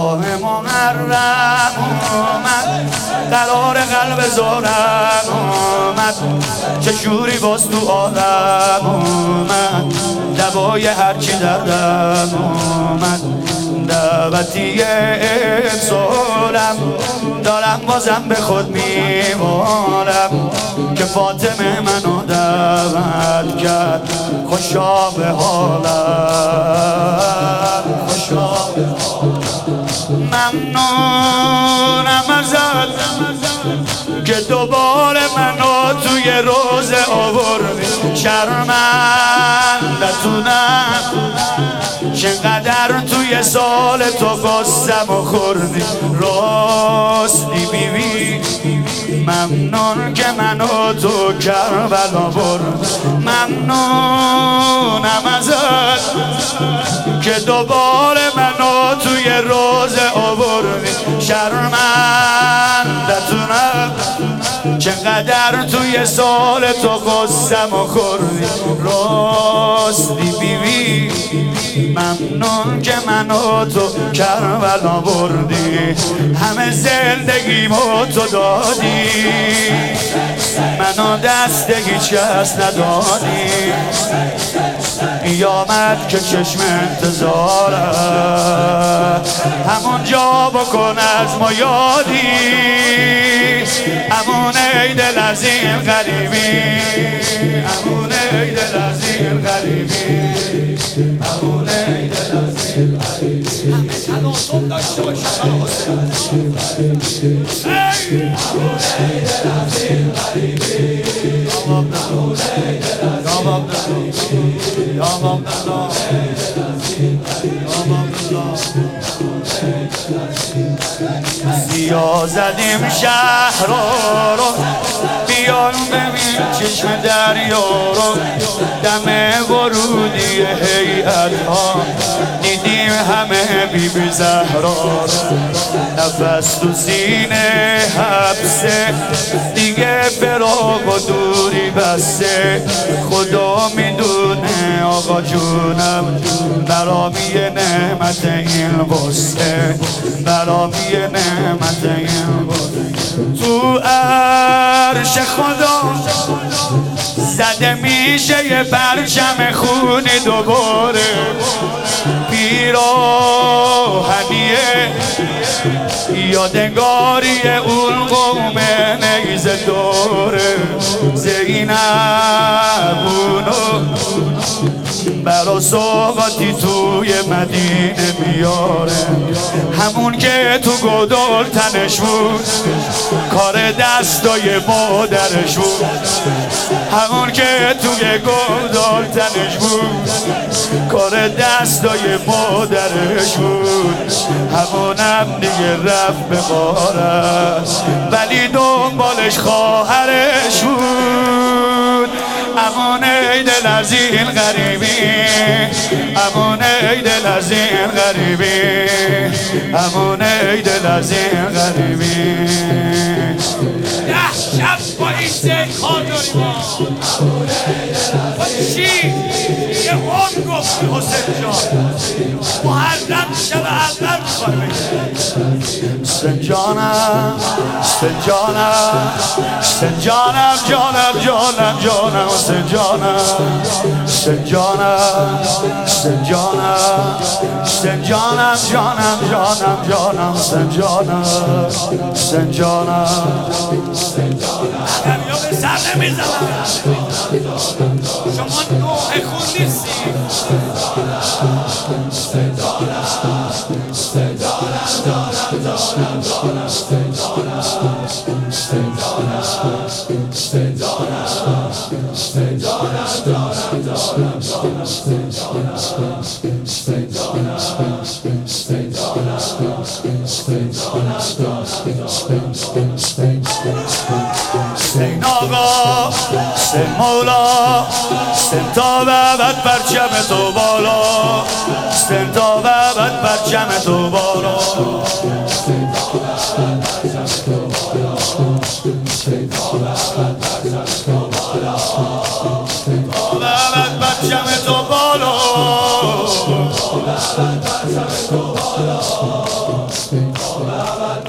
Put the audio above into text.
ماه محرم اومد، قرار قلب زارم اومد، چه شوری باز تو عالم اومد، دوای هرچی دردم اومد، دعوتی امسالم دارم بازم به خود میمالم که فاطمه منو دعوت کرد، خوشا به حالم، خوشا به حالم. ممنونم ازت که دوباره منو توی روزه آوردی، شرمندتونم چقدر توی سال تو قصم و خوردی، راستی بیبی ممنون که منو تو کربلا برد. ممنونم ازت که دوباره منو توی روزه آوردی، شرمندتونم چقدر توی سال تو قصم و خوردی، راستی بیبی ممنون که منو تو کربلا بردی، همه زندگیمو تو دادی، منو دست هیچ کس ندادی، قیامت که چشم انتظاره همون جا بکن از ما یادی، همون ای دل از این غریبی، همون ای دل از این غریبی، همون ای دل از این غریبی. همه تلاطم داشته باشم همون ای دل از این غریبی، همون ای دل از این سیا زدیم شهر رو، بیان ببین چشم دریا رو، دم ورودی هیئت ها دیدیم همه بی بی زهرا، نفس تو سینه حبسه دیگه فراق و دوری بسته، خدا میدونه آقا جونم برامی نعمت این واسه، برامی نعمت این واسه، تو عرش خدا زده میشه یه پرچم خونی دوباره، پیراهنیه یادگاری اون قوم نیزه دوره، زینبونو برا سوقاتی توی مدینه میاره، همون که تو گودال تنش بود کار دستای مادرش بود، همون که توی گودال تنش بود کار دستای مادرش بود، همونم دیگه رفت به غارت ولی دنبالش خواهرش بود، امان ای دل از این غریبی، امان ای دل از این غریبی، امان ای دل از این غریبی. 10 شب با این سه کار داریم با چی؟ یه اون گفتی حسین جان محرم شب اول میخواه بگیم حسین جانم، حسین جانم، حسین جانم، جانم جانم جانم، حسین جانم، حسین جانم، حسین جانم، حسین جانم جانم جانم جانم، حسین جانم، حسین جانم، حسین جانم. دریا به سر نمیزنم شما نوح خون نیستی، حسین جانم، حسین جانم جانم جانم جانم، حسین جانم، حسین جانم، حسین جانم، حسین جانم جانم جانم جانم، حسین جانم، حسین جانم، حسین جانم، حسین جانم، حسین آقا، حسین مولا، حسین تا ببد پرچم تو بالا، حسین تا ببد پرچم تو بالا، حسین تا ببد پرچم تو بالا، حسین تا ببد پرچم تو بالا، حسین تا ببد پرچم تو بالا. ببر پرچم تو بالا تا به ابد